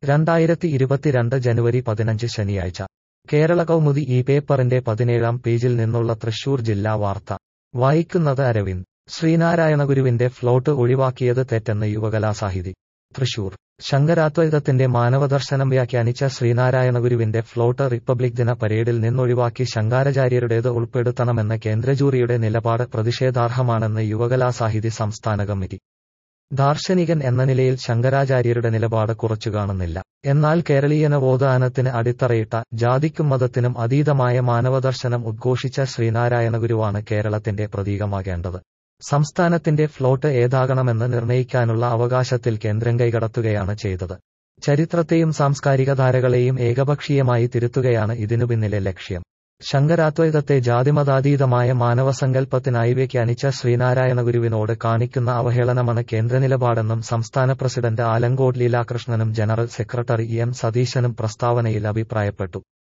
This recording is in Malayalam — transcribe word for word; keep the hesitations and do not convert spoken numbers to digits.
രണ്ടായിരത്തി ഇരുപത്തിരണ്ട് ജനുവരി പതിനഞ്ച് ശനിയാഴ്ച കേരള കൗമുദി ഈ പേപ്പറിന്റെ പതിനേഴാം പേജിൽ നിന്നുള്ള തൃശൂർ ജില്ലാ വാർത്ത വായിക്കുന്നത് അരവിന്ദ്. ശ്രീനാരായണഗുരുവിന്റെ ഫ്ലോട്ട് ഒഴിവാക്കിയത് തെറ്റെന്ന് യുവകലാസാഹിതി. തൃശൂർ. ശങ്കരാദ്വൈതത്തിന്റെ മാനവദർശനം വ്യാഖ്യാനിച്ച ശ്രീനാരായണഗുരുവിന്റെ ഫ്ലോട്ട് റിപ്പബ്ലിക് ദിന പരേഡിൽ നിന്നൊഴിവാക്കി ശങ്കരാചാര്യരുടേത് ഉൾപ്പെടുത്തണമെന്ന കേന്ദ്ര ജൂറിയുടെ നിലപാട് പ്രതിഷേധാർഹമാണെന്ന് യുവകലാസാഹിതി സംസ്ഥാന കമ്മിറ്റി. ദാർശനികൻ എന്ന നിലയിൽ ശങ്കരാചാര്യരുടെ നിലപാട് കുറച്ചുകാണുന്നില്ല. എന്നാൽ കേരളീയ നവോത്ഥാനത്തിന് അടിത്തറയിട്ട, ജാതിക്കും മതത്തിനും അതീതമായ മാനവദർശനം ഉദ്ഘോഷിച്ച ശ്രീനാരായണഗുരുവാണ് കേരളത്തിന്റെ പ്രതീകമാകേണ്ടത്. സംസ്ഥാനത്തിന്റെ ഫ്ലോട്ട് ഏതാകണമെന്ന് നിർണയിക്കാനുള്ള അവകാശത്തിൽ കേന്ദ്രം കൈകടത്തുകയാണ് ചെയ്തത്. ചരിത്രത്തെയും സാംസ്കാരിക ധാരകളെയും ഏകപക്ഷീയമായി തിരുത്തുകയാണ് ഇതിനു പിന്നിലെ ലക്ഷ്യം. ശങ്കരാദ്വൈതത്തെ ജാതിമതാതീതമായ മാനവസങ്കല്പത്തിനായി വ്യാഖ്യാനിച്ച ശ്രീനാരായണഗുരുവിനോട് കാണിക്കുന്ന അവഹേളനമാണ് കേന്ദ്രനിലപാടെന്നും സംസ്ഥാന പ്രസിഡന്റ് ആലങ്കോട് ലീലാകൃഷ്ണനും ജനറൽ സെക്രട്ടറി എം സതീശനും പ്രസ്താവനയിൽ അഭിപ്രായപ്പെട്ടു.